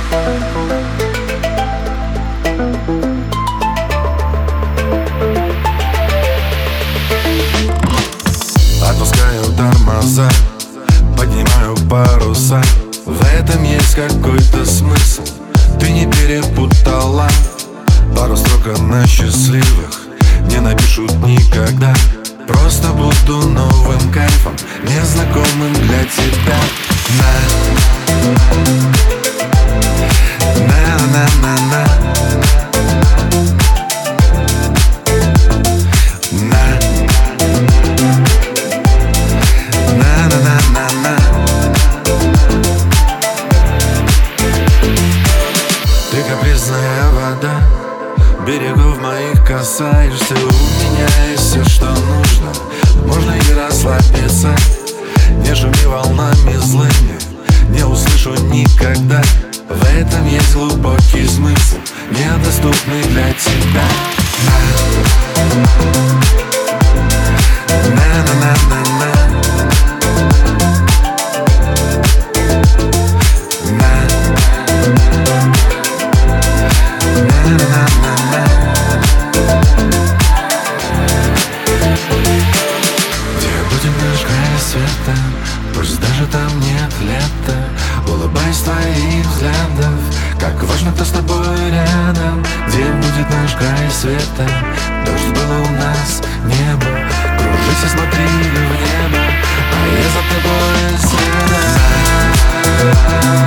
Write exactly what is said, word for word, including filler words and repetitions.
Отпускаю тормоза, поднимаю паруса. В этом есть какой-то смысл, ты не перепутала. Пару строк на счастливых не напишут никогда. Просто буду новым кайфом, незнакомым для тебя. На, на-на-на-на. Ты капризная вода, берегов моих касаешься. У меня есть все, что нужно, можно и расслабиться. Не шуми волнами злыми, не услышу никогда. В этом есть глубокий смысл, недоступный для тебя. На-на-на-на-на. Света, пусть даже там нет лета, улыбаясь твоих взглядов, как важно, кто с тобой рядом. Где будет наш край света? Дождь было у нас, небо. Кружись и смотри в небо, а я за тобой следом.